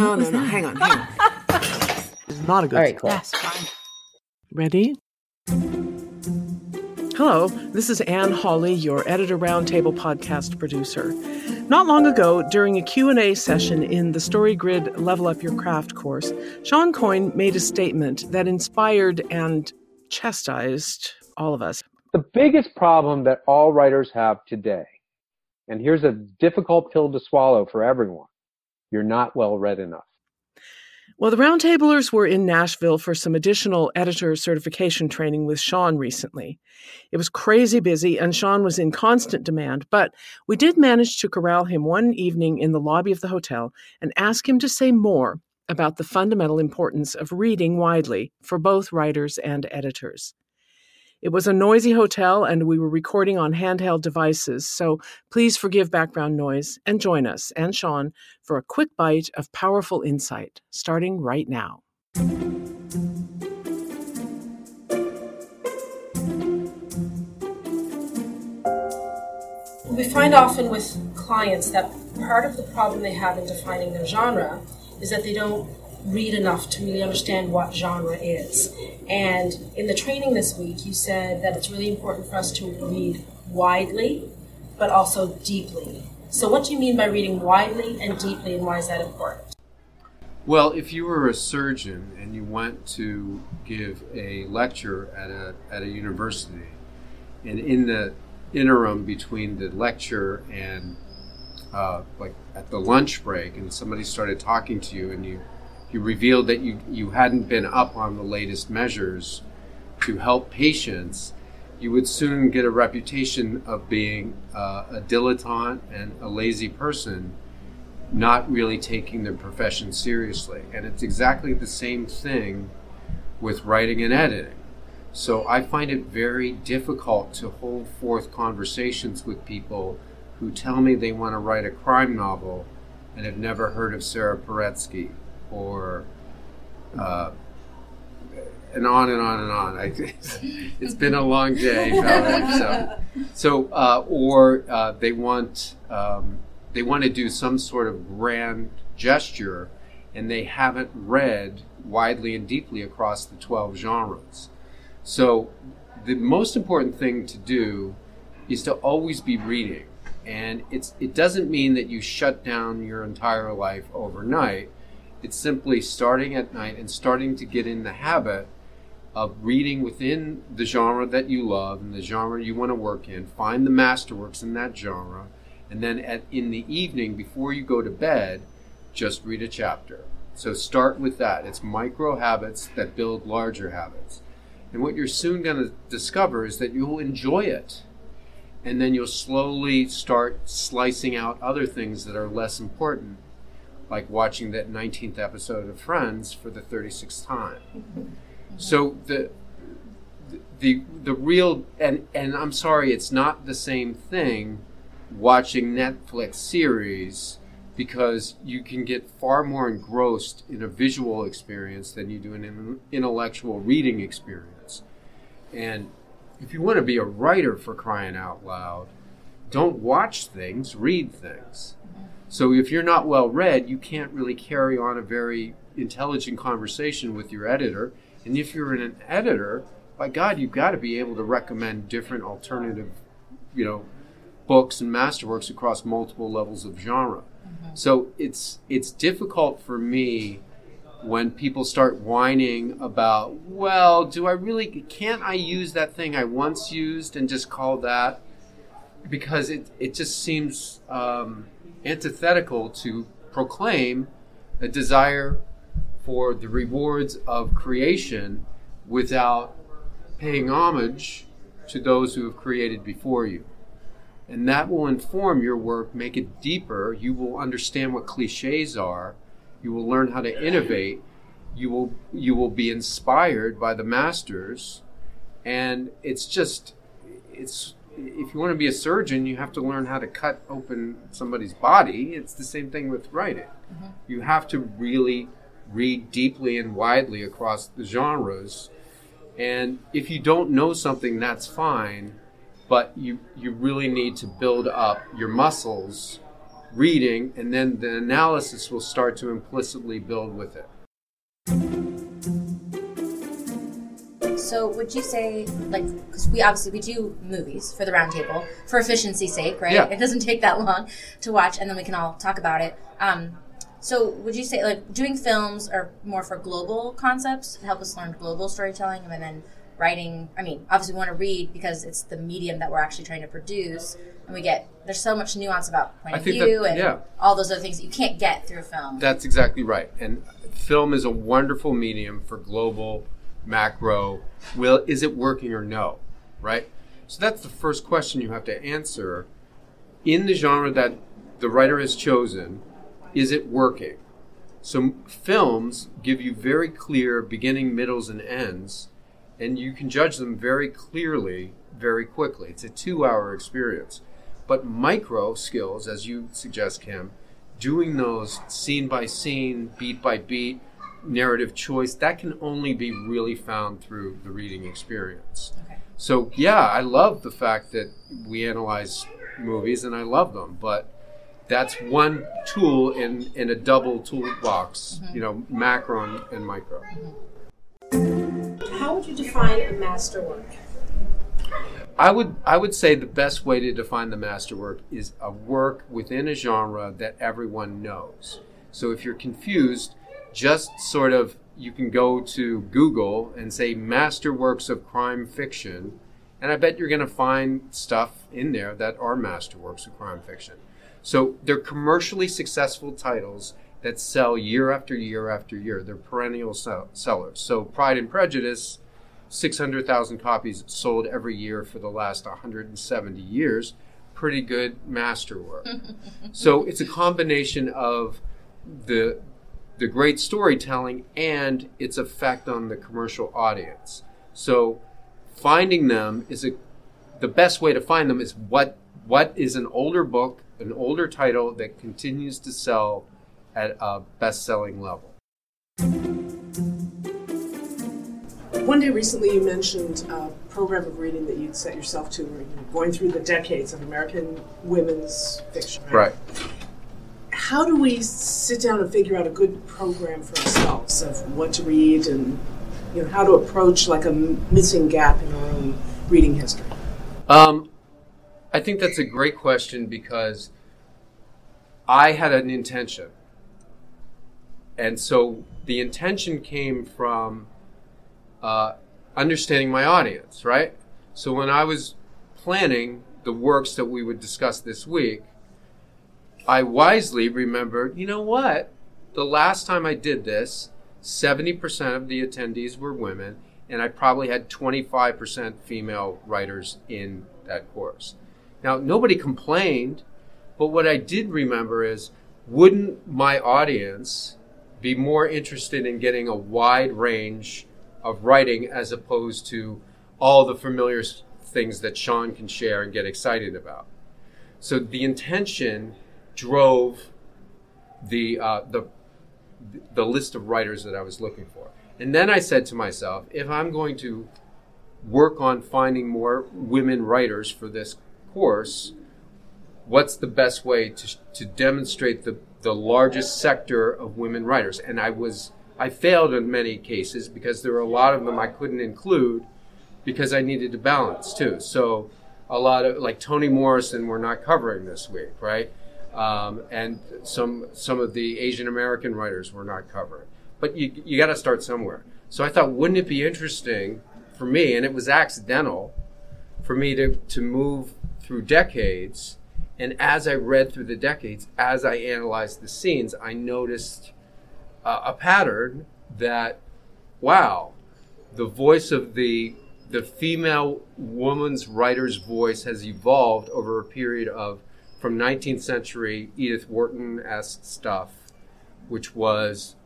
No. Hang on. This is not a good All right, cool. Yes, fine. Ready? Hello, this is Anne Hawley, your Editor Roundtable podcast producer. Not long ago, during a Q&A session in the StoryGrid Level Up Your Craft course, Sean Coyne made a statement that inspired and chastised all of us. The biggest problem that all writers have today, and here's a difficult pill to swallow for everyone, you're not well read enough. Well, the Roundtablers were in Nashville for some additional editor certification training with Sean recently. It was crazy busy, and Sean was in constant demand, but we did manage to corral him one evening in the lobby of the hotel and ask him to say more about the fundamental importance of reading widely for both writers and editors. It was a noisy hotel, and we were recording on handheld devices, so please forgive background noise and join us and Sean for a quick bite of powerful insight, starting right now. We find often with clients that part of the problem they have in defining their genre is that they don't read enough to really understand what genre is. And in the training this week, you said that it's really important for us to read widely, but also deeply. So what do you mean by reading widely and deeply, and why is that important? Well, if you were a surgeon and you went to give a lecture at a university, and in the interim between the lecture and like at the lunch break, and somebody started talking to you, and you revealed that you hadn't been up on the latest measures to help patients, you would soon get a reputation of being a dilettante and a lazy person, not really taking their profession seriously. And it's exactly the same thing with writing and editing. So I find it very difficult to hold forth conversations with people who tell me they want to write a crime novel and have never heard of Sarah Paretsky, or and on and on and on. It's been a long day, or they want to do some sort of grand gesture, and they haven't read widely and deeply across the 12 genres. So the most important thing to do is to always be reading, and it doesn't mean that you shut down your entire life overnight. It's simply starting at night and starting to get in the habit of reading within the genre that you love and the genre you want to work in. Find the masterworks in that genre, and then in the evening before you go to bed, just read a chapter. So start with that. It's micro habits that build larger habits. And what you're soon going to discover is that you'll enjoy it. And then you'll slowly start slicing out other things that are less important, like watching that 19th episode of Friends for the 36th time. So the real, and I'm sorry, it's not the same thing watching Netflix series, because you can get far more engrossed in a visual experience than you do in an intellectual reading experience. And if you want to be a writer, for crying out loud, don't watch things, read things. So if you're not well read, you can't really carry on a very intelligent conversation with your editor. And if you're an editor, by God, you've got to be able to recommend different alternative, books and masterworks across multiple levels of genre. Mm-hmm. So it's difficult for me when people start whining about, well, can't I use that thing I once used and just call that? Because it just seems antithetical to proclaim a desire for the rewards of creation without paying homage to those who have created before you. And that will inform your work, make it deeper. You will understand what cliches are. You will learn how to innovate. You will be inspired by the masters. And it's if you want to be a surgeon, you have to learn how to cut open somebody's body. It's the same thing with writing. Mm-hmm. You have to really read deeply and widely across the genres. And if you don't know something, that's fine. But you really need to build up your muscles reading, and then the analysis will start to implicitly build with it. So would you say, like, because we do movies for the roundtable for efficiency's sake, right? Yeah. It doesn't take that long to watch, and then we can all talk about it. So would you say, like, doing films are more for global concepts, help us learn global storytelling, and then writing, I mean, obviously we want to read because it's the medium that we're actually trying to produce, and there's so much nuance about point of view and all those other things that you can't get through film. That's exactly right. And film is a wonderful medium for global, macro. Is it working or no, right? So that's the first question you have to answer. In the genre that the writer has chosen, is it working? So films give you very clear beginning, middles, and ends, and you can judge them very clearly, very quickly. It's a 2-hour experience. But micro skills, as you suggest, Kim, doing those scene by scene, beat by beat, narrative choice, that can only be really found through the reading experience. Okay. So, yeah, I love the fact that we analyze movies, and I love them, but that's one tool in a double toolbox, macro and micro. How would you define a masterwork? I would say the best way to define the masterwork is a work within a genre that everyone knows. So if you're confused, just sort of, you can go to Google and say masterworks of crime fiction, and I bet you're going to find stuff in there that are masterworks of crime fiction. So they're commercially successful titles that sell year after year after year. They're perennial sellers. So Pride and Prejudice, 600,000 copies sold every year for the last 170 years. Pretty good masterwork. So it's a combination of the great storytelling and its effect on the commercial audience. So finding them the best way to find them is what is an older book, an older title that continues to sell at a best-selling level. One day recently you mentioned a program of reading that you'd set yourself to, where you're going through the decades of American women's fiction. Right. How do we sit down and figure out a good program for ourselves of what to read and how to approach like a missing gap in our own reading history? I think that's a great question because I had an intention. And so the intention came from understanding my audience, right? So when I was planning the works that we would discuss this week, I wisely remembered, you know what? The last time I did this, 70% of the attendees were women, and I probably had 25% female writers in that course. Now, nobody complained, but what I did remember is, wouldn't my audience be more interested in getting a wide range of writing as opposed to all the familiar things that Sean can share and get excited about? So the intention drove the list of writers that I was looking for. And then I said to myself, if I'm going to work on finding more women writers for this course, what's the best way to demonstrate the largest sector of women writers? And I failed in many cases because there were a lot of them I couldn't include because I needed to balance too. So a lot of, like Toni Morrison, we're not covering this week, right? And some of the Asian American writers we're not covering. But you got to start somewhere. So I thought, wouldn't it be interesting for me, and it was accidental, for me to move through decades. And as I read through the decades, as I analyzed the scenes, I noticed a pattern that, wow, the voice of the female woman's writer's voice has evolved over a period of, from 19th century Edith Wharton-esque stuff, which was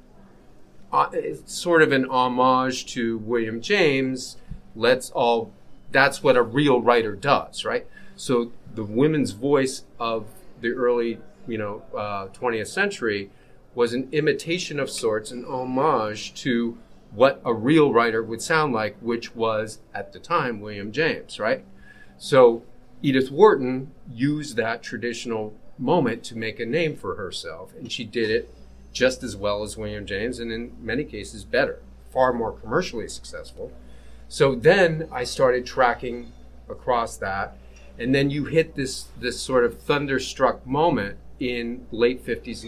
sort of an homage to William James. That's what a real writer does, right? So the women's voice of the early, 20th century was an imitation of sorts, an homage to what a real writer would sound like, which was, at the time, William James, right? So Edith Wharton used that traditional moment to make a name for herself. And she did it just as well as William James, and in many cases better, far more commercially successful. So then I started tracking across that. And then you hit this sort of thunderstruck moment in late 50s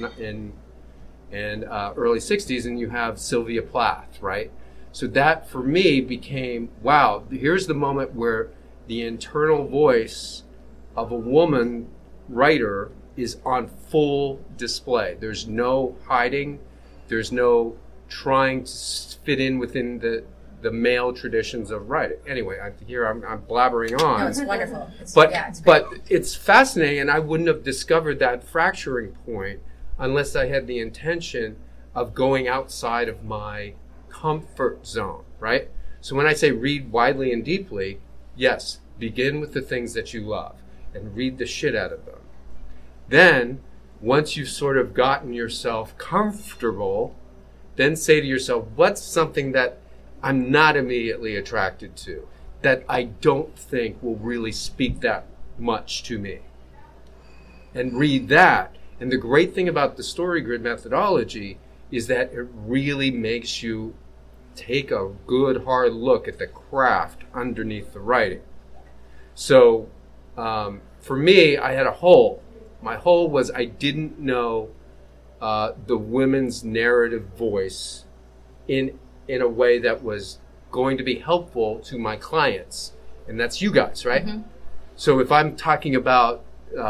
and early 60s, and you have Sylvia Plath, right? So that, for me, became, wow, here's the moment where the internal voice of a woman writer is on full display. There's no hiding. There's no trying to fit in within the male traditions of writing. Anyway, I'm blabbering on. No, it's wonderful. It's great. But it's fascinating, and I wouldn't have discovered that fracturing point unless I had the intention of going outside of my comfort zone, right? So when I say read widely and deeply, yes, begin with the things that you love and read the shit out of them. Then, once you've sort of gotten yourself comfortable, then say to yourself, what's something that I'm not immediately attracted to, that I don't think will really speak that much to me? And read that. And the great thing about the StoryGrid methodology is that it really makes you take a good hard look at the craft underneath the writing. So for me, I had a hole. My hole was I didn't know the women's narrative voice in a way that was going to be helpful to my clients. And that's you guys, right? Mm-hmm. So if I'm talking about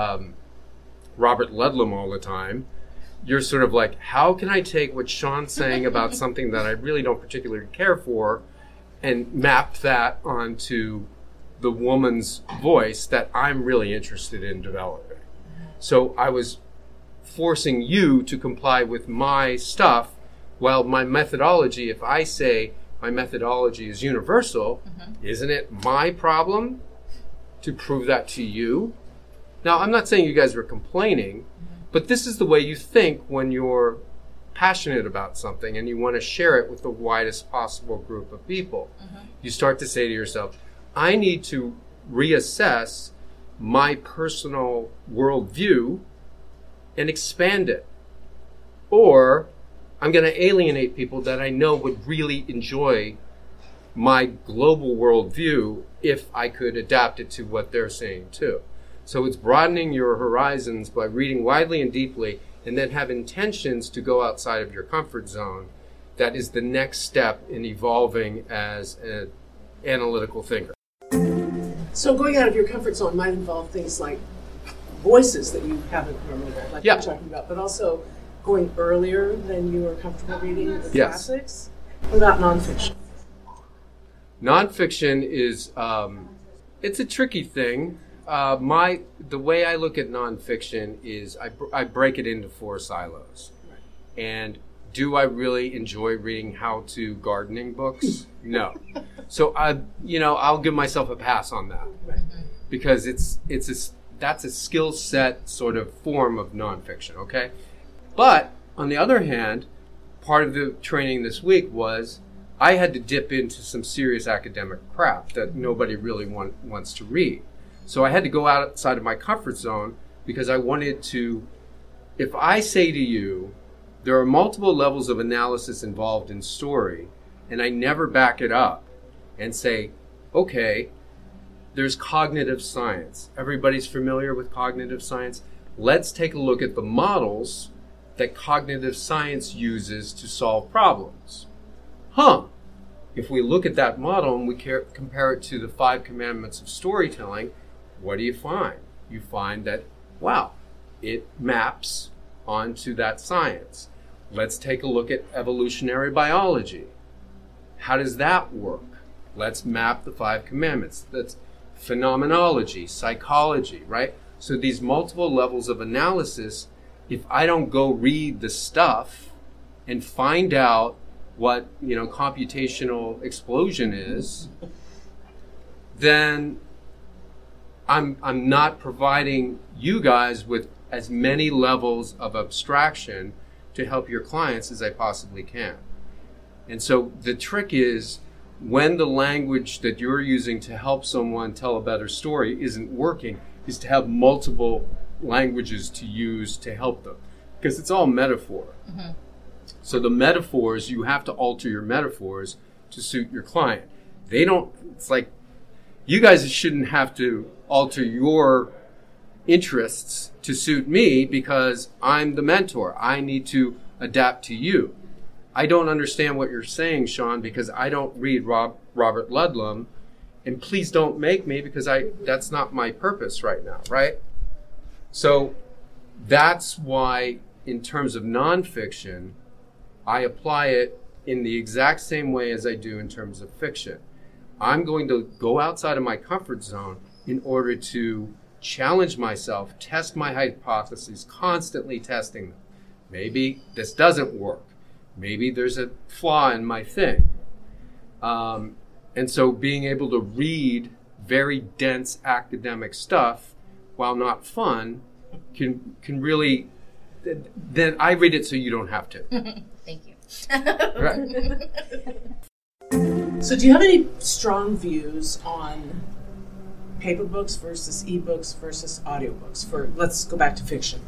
Robert Ludlum all the time, you're sort of like, how can I take what Sean's saying about something that I really don't particularly care for and map that onto the woman's voice that I'm really interested in developing? So I was forcing you to comply with my stuff, while my methodology, if I say my methodology is universal, isn't it my problem to prove that to you? Now, I'm not saying you guys were complaining, but this is the way you think when you're passionate about something and you want to share it with the widest possible group of people. You start to say to yourself, I need to reassess my personal worldview and expand it. Or I'm going to alienate people that I know would really enjoy my global worldview if I could adapt it to what they're saying too. So it's broadening your horizons by reading widely and deeply, and then have intentions to go outside of your comfort zone. That is the next step in evolving as an analytical thinker. So going out of your comfort zone might involve things like voices that you haven't normally read, like you're talking about, but also going earlier than you are comfortable reading the classics. What about nonfiction? Nonfiction is it's a tricky thing. The way I look at nonfiction is I break it into 4 silos. Right. And do I really enjoy reading how-to gardening books? No. So I'll give myself a pass on that, right, because that's a skill set sort of form of nonfiction. Okay, but on the other hand, part of the training this week was I had to dip into some serious academic crap that nobody really wants to read. So I had to go outside of my comfort zone because I wanted to, if I say to you, there are multiple levels of analysis involved in story, and I never back it up and say, okay, there's cognitive science. Everybody's familiar with cognitive science. Let's take a look at the models that cognitive science uses to solve problems. If we look at that model and we compare it to the 5 commandments of storytelling, what do you find? You find that, wow, it maps onto that science. Let's take a look at evolutionary biology. How does that work? Let's map the 5 commandments. That's phenomenology, psychology, right? So these multiple levels of analysis, if I don't go read the stuff and find out what, computational explosion is, then I'm not providing you guys with as many levels of abstraction to help your clients as I possibly can. And so the trick is, when the language that you're using to help someone tell a better story isn't working, is to have multiple languages to use to help them, because it's all metaphor. Mm-hmm. So the metaphors, you have to alter your metaphors to suit your client. They don't, it's like, you guys shouldn't have to alter your interests to suit me because I'm the mentor. I need to adapt to you. I don't understand what you're saying, Sean, because I don't read Robert Ludlum, and please don't make me, because that's not my purpose right now, right? So that's why, in terms of nonfiction, I apply it in the exact same way as I do in terms of fiction. I'm going to go outside of my comfort zone in order to challenge myself, test my hypotheses, constantly testing them. Maybe this doesn't work. Maybe there's a flaw in my thing. And so being able to read very dense academic stuff while not fun can really, then I read it so you don't have to. Thank you. Right. So do you have any strong views on paper books versus ebooks versus audiobooks? Let's go back to fiction.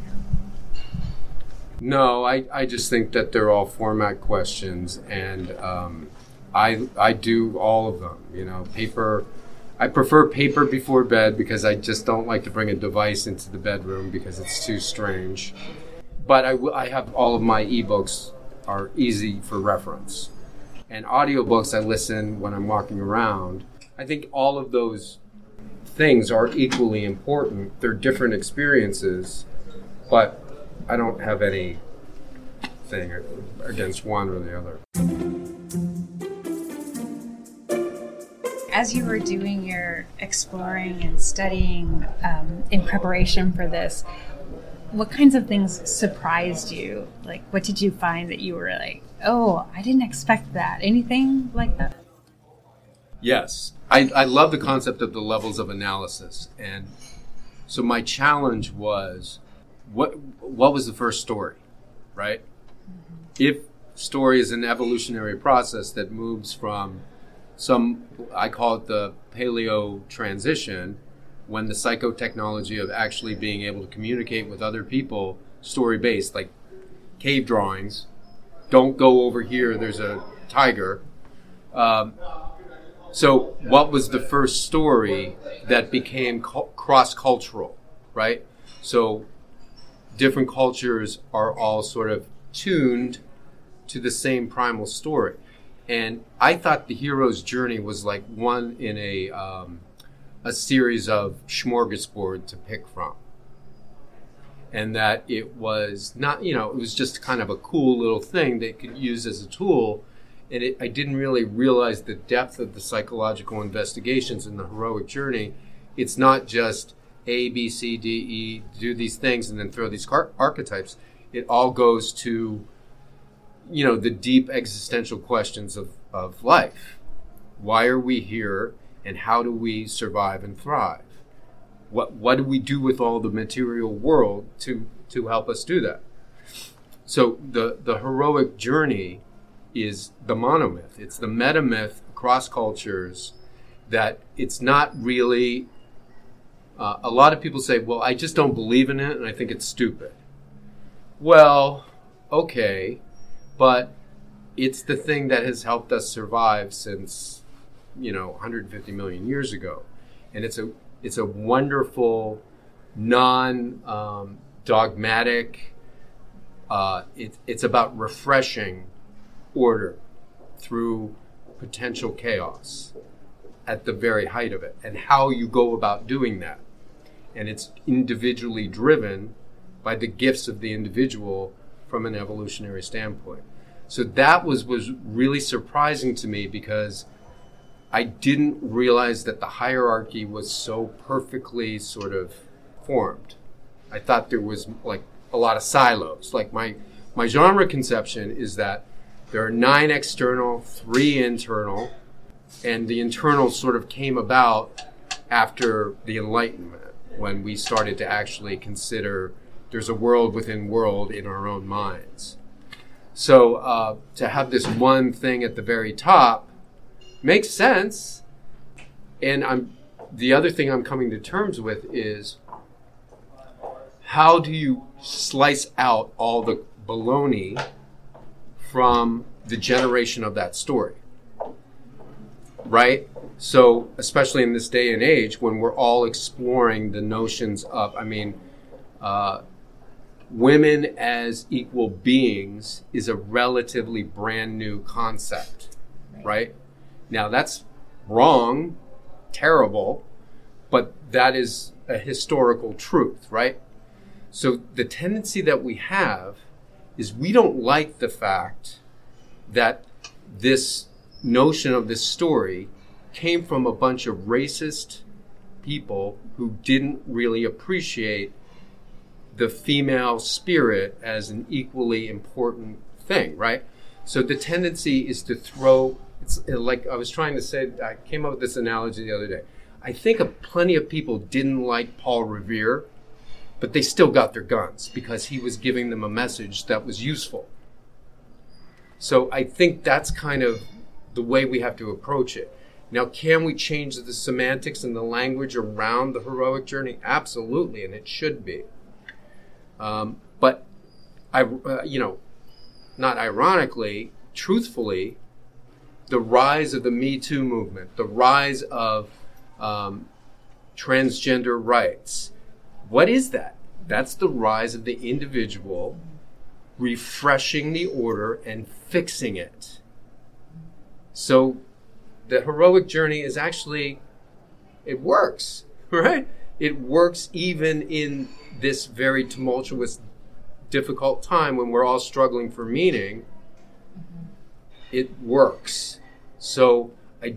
No, I just think that they're all format questions, and I do all of them. You know, paper. I prefer paper before bed because I just don't like to bring a device into the bedroom because it's too strange. But I have all of my ebooks are easy for reference, and audiobooks I listen when I'm walking around. I think all of those things are equally important. They're different experiences, but I don't have any thing against one or the other. As you were doing your exploring and studying in preparation for this, what kinds of things surprised you? Like, what did you find that you were like, oh, I didn't expect that? Anything like that? Yes. I love the concept of the levels of analysis. And so my challenge was, what was the first story, right? Mm-hmm. If story is an evolutionary process that moves from I call it the paleo transition, when the psychotechnology of actually being able to communicate with other people, story-based, like cave drawings, don't go over here, there's a tiger. So what was the first story that became cross-cultural, right? So different cultures are all sort of tuned to the same primal story. And I thought the hero's journey was like one in a series of smorgasbord to pick from. And that it was not, it was just kind of a cool little thing that could use as a tool. And I didn't really realize the depth of the psychological investigations in the heroic journey. It's not just A, B, C, D, E, do these things and then throw these archetypes. It all goes to, the deep existential questions of life. Why are we here, and how do we survive and thrive? What do we do with all the material world to help us do that? So the heroic journey is the monomyth. It's the metamyth across cultures that it's not really... a lot of people say, well, I just don't believe in it, and I think it's stupid. Well, okay, but it's the thing that has helped us survive since, 150 million years ago. And it's a wonderful, non-dogmatic, it's about refreshing order through potential chaos at the very height of it, and how you go about doing that. And it's individually driven by the gifts of the individual from an evolutionary standpoint. So that was really surprising to me, because I didn't realize that the hierarchy was so perfectly sort of formed. I thought there was like a lot of silos. Like my genre conception is that there are 9 external, 3 internal, and the internal sort of came about after the Enlightenment, when we started to actually consider there's a world within world in our own minds. So to have this one thing at the very top makes sense. And the other thing I'm coming to terms with is, how do you slice out all the baloney from the generation of that story? Right? So, especially in this day and age when we're all exploring the notions of, women as equal beings is a relatively brand new concept, right? Now, that's wrong, terrible, but that is a historical truth, right? So the tendency that we have is we don't like the fact that this notion of this story came from a bunch of racist people who didn't really appreciate the female spirit as an equally important thing, right? So the tendency is to throw, it's like I was trying to say, I came up with this analogy the other day. I think plenty of people didn't like Paul Revere, but they still got their guns because he was giving them a message that was useful. So I think that's kind of the way we have to approach it. Now, can we change the semantics and the language around the heroic journey? Absolutely, and it should be. But not ironically, truthfully, the rise of the Me Too movement, the rise of transgender rights, what is that? That's the rise of the individual refreshing the order and fixing it. So the heroic journey is actually, it works, right? It works even in this very tumultuous, difficult time when we're all struggling for meaning. It works. So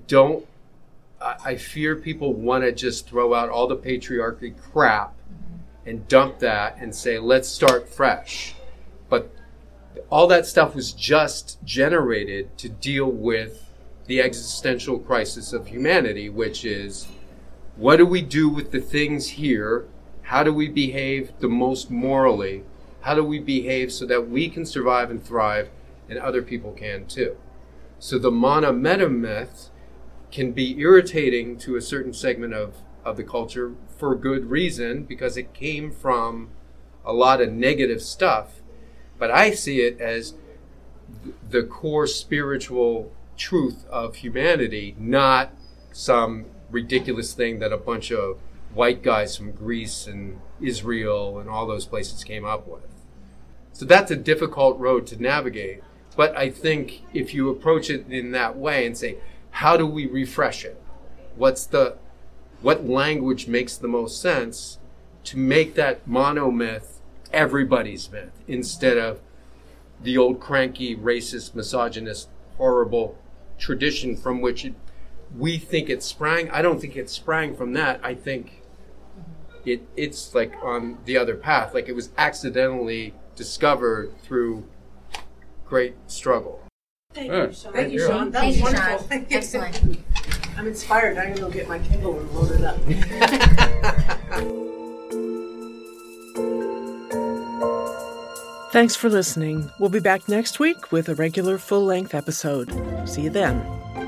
I fear people want to just throw out all the patriarchy crap and dump that and say, let's start fresh. But all that stuff was just generated to deal with the existential crisis of humanity, which is, what do we do with the things here? How do we behave the most morally? How do we behave so that we can survive and thrive and other people can too? So the mana-meta myth can be irritating to a certain segment of the culture for good reason, because it came from a lot of negative stuff. But I see it as the core spiritual truth of humanity, not some ridiculous thing that a bunch of white guys from Greece and Israel and all those places came up with. So that's a difficult road to navigate. But I think if you approach it in that way and say, how do we refresh it? What language makes the most sense to make that monomyth everybody's myth instead of the old cranky, racist, misogynist, horrible tradition from which we think it sprang. I don't think it sprang from that. I think it's like on the other path, like it was accidentally discovered through great struggle. Thank you, Sean. Thank you, Sean. That was wonderful. Sean. Excellent. I'm inspired. I'm going to go get my Kindle and load it up. Thanks for listening. We'll be back next week with a regular full-length episode. See you then.